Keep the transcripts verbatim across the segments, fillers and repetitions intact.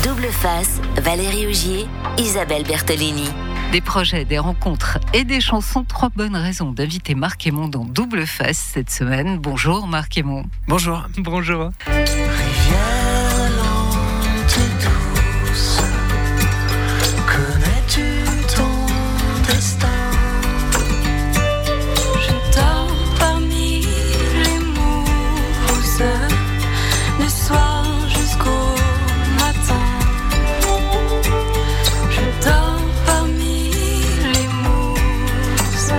Double face, Valérie Augier, Isabelle Bertolini. Des projets, des rencontres et des chansons. Trois bonnes raisons d'inviter Marc Aymon dans Double Face cette semaine. Bonjour Marc Aymon. Bonjour. Bonjour. Rivière lente et douce, connais-tu ton destin? Je dors parmi les mousses, le soir jusqu'au matin. Je dors parmi les mousses,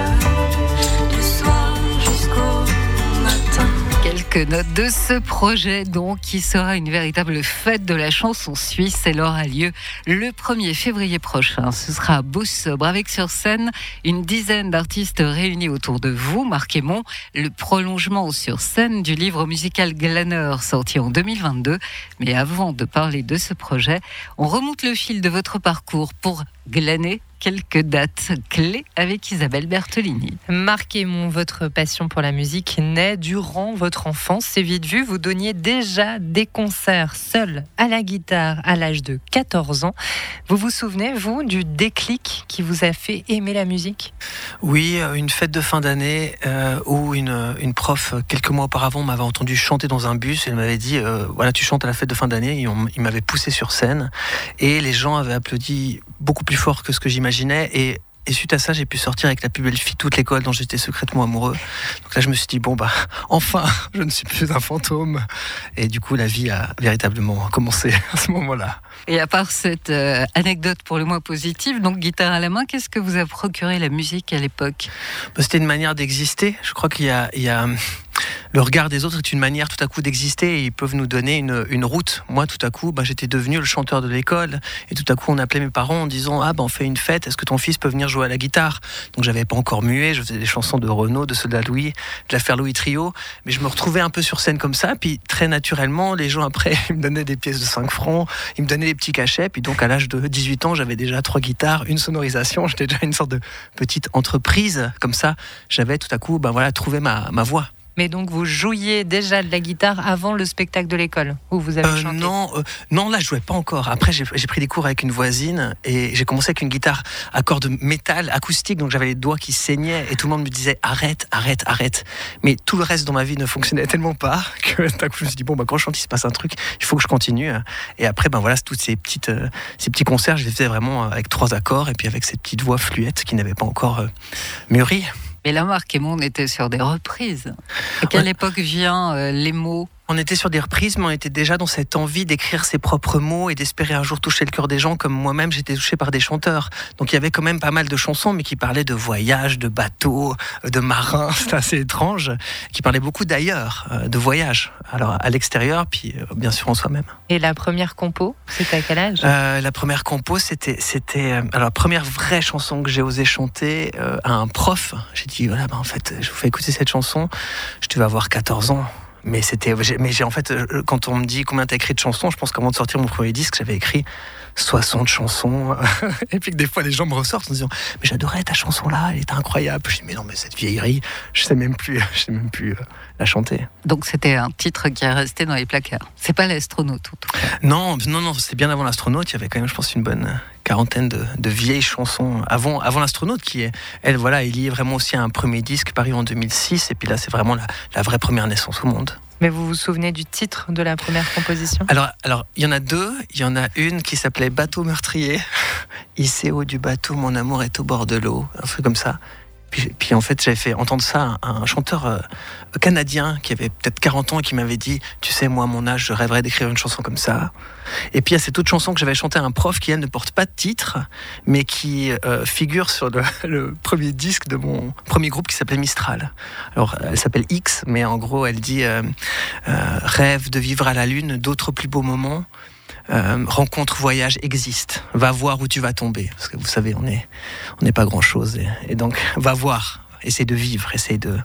du soir jusqu'au matin. Quelques notes de ce projet donc qui sera une véritable fête de la chanson suisse. Elle aura lieu le premier février prochain. Ce sera à Beau-Sobre avec sur scène une dizaine d'artistes réunis autour de vous, Marc Aymon, le prolongement sur scène du livre musical Glaneur sorti en deux mille vingt-deux. Mais avant de parler de ce projet, on remonte le fil de votre parcours pour glaner quelques dates clés avec Isabelle Bertolini. Marc Aymon, votre passion pour la musique naît durant votre enfance. C'est vite vu, vous donniez déjà des concerts seul à la guitare à l'âge de quatorze ans. Vous vous souvenez, vous, du déclic qui vous a fait aimer la musique ? Oui, une fête de fin d'année euh, où une, une prof, quelques mois auparavant, m'avait entendu chanter dans un bus et elle m'avait dit euh, voilà, tu chantes à la fête de fin d'année. Et on, il m'avait poussé sur scène et les gens avaient applaudi beaucoup plus fort que ce que j'imaginais. Et, et suite à ça, j'ai pu sortir avec la plus belle fille de toute l'école dont j'étais secrètement amoureux. Donc là, je me suis dit, bon, bah, enfin, je ne suis plus un fantôme. Et du coup, la vie a véritablement commencé à ce moment-là. Et à part cette euh, anecdote pour le moins positive, donc guitare à la main, qu'est-ce que vous a procuré la musique à l'époque ? Bah, c'était une manière d'exister. Je crois qu'il y a... Il y a... Le regard des autres est une manière tout à coup d'exister et ils peuvent nous donner une, une route. Moi, tout à coup, bah, j'étais devenu le chanteur de l'école et tout à coup, on appelait mes parents en disant « Ah, bah, on fait une fête, est-ce que ton fils peut venir jouer à la guitare ?» Donc, j'avais pas encore mué, je faisais des chansons de Renaud, de Soldat Louis, de l'affaire Louis Trio, mais je me retrouvais un peu sur scène comme ça, puis très naturellement, les gens après, ils me donnaient des pièces de cinq francs, ils me donnaient des petits cachets, puis donc à l'âge de dix-huit ans, j'avais déjà trois guitares, une sonorisation, j'étais déjà une sorte de petite entreprise, comme ça, j'avais tout à coup, bah, voilà, trouvé ma, ma voix. Mais donc vous jouiez déjà de la guitare avant le spectacle de l'école où vous avez euh, chanté ? Non, euh, non, là je jouais pas encore. Après j'ai, j'ai pris des cours avec une voisine et j'ai commencé avec une guitare à cordes métal acoustique, donc j'avais les doigts qui saignaient et tout le monde me disait arrête, arrête, arrête. Mais tout le reste dans ma vie ne fonctionnait tellement pas que d'un coup je me suis dit bon bah quand je chante il se passe un truc, il faut que je continue. Et après ben voilà, toutes ces petites, euh, ces petits concerts, je les faisais vraiment avec trois accords et puis avec cette petite voix fluette qui n'avait pas encore euh, mûri. Mais là, Marc Aymon était sur des reprises. À quelle ouais. époque vient euh, les mots ? On était sur des reprises, mais on était déjà dans cette envie d'écrire ses propres mots et d'espérer un jour toucher le cœur des gens, comme moi-même j'étais touché par des chanteurs. Donc il y avait quand même pas mal de chansons, mais qui parlaient de voyage, de bateaux, de marins, c'est assez étrange, qui parlaient beaucoup d'ailleurs, de voyage, alors à l'extérieur, puis bien sûr en soi-même. Et la première compo, c'était à quel âge ? euh, La première compo, c'était, c'était alors la première vraie chanson que j'ai osé chanter euh, à un prof. J'ai dit voilà, bah, en fait, je vous fais écouter cette chanson. Je devais avoir quatorze ans. Mais c'était, mais j'ai en fait, quand on me dit combien t'as écrit de chansons, je pense qu'avant de sortir mon premier disque, j'avais écrit soixante chansons. Et puis que des fois, les gens me ressortent en disant, mais j'adorais ta chanson là, elle était incroyable. Je dis, mais non, mais cette vieillerie, je sais même plus, je sais même plus euh, la chanter. Donc c'était un titre qui est resté dans les placards. C'est pas l'astronaute en tout cas. Non, non, non, c'est bien avant l'astronaute. Il y avait quand même, je pense, une bonne quarantaine de, de vieilles chansons avant, avant l'astronaute qui est, elle, voilà, est liée vraiment aussi à un premier disque paru en deux mille six. Et puis là, c'est vraiment la, la vraie première naissance au monde. Mais vous vous souvenez du titre de la première composition ? Alors, alors, il y en a deux. Il y en a une qui s'appelait Bateau meurtrier. Hissé haut du bateau, mon amour est au bord de l'eau. Un truc comme ça. Puis, puis en fait, j'avais fait entendre ça à un chanteur euh, canadien qui avait peut-être quarante ans et qui m'avait dit « Tu sais, moi, à mon âge, je rêverais d'écrire une chanson comme ça. » Et puis il y a cette autre chanson que j'avais chantée à un prof qui, elle, ne porte pas de titre, mais qui euh, figure sur le, le premier disque de mon premier groupe qui s'appelait Mistral. Alors, elle s'appelle X, mais en gros, elle dit euh, euh, « Rêve de vivre à la lune, d'autres plus beaux moments. » Euh, rencontre, voyage existe. Va voir où tu vas tomber. Parce que vous savez, on n'est on n'est pas grand-chose. Et, et donc, va voir. Essaye de vivre. Essaye de,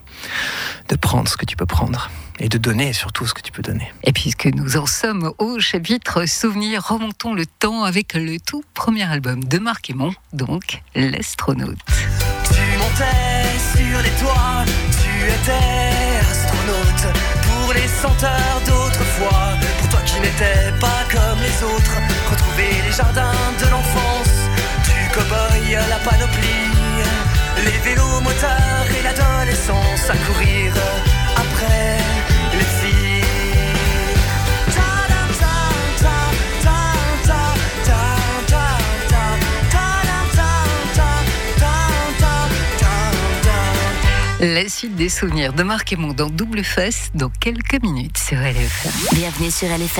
de prendre ce que tu peux prendre. Et de donner surtout ce que tu peux donner. Et puisque nous en sommes au chapitre souvenirs, remontons le temps avec le tout premier album de Marc Aymon, donc L'Astronaute. Tu montais sur les toits, tu étais astronaute. Pour les senteurs d'autrefois, pour toi qui n'étais pas comme les autres, retrouver les vélos moteurs et l'adolescence à courir après les filles. La suite des souvenirs de Marc Aymon dans Double Face dans quelques minutes sur L F M. Bienvenue sur L F M.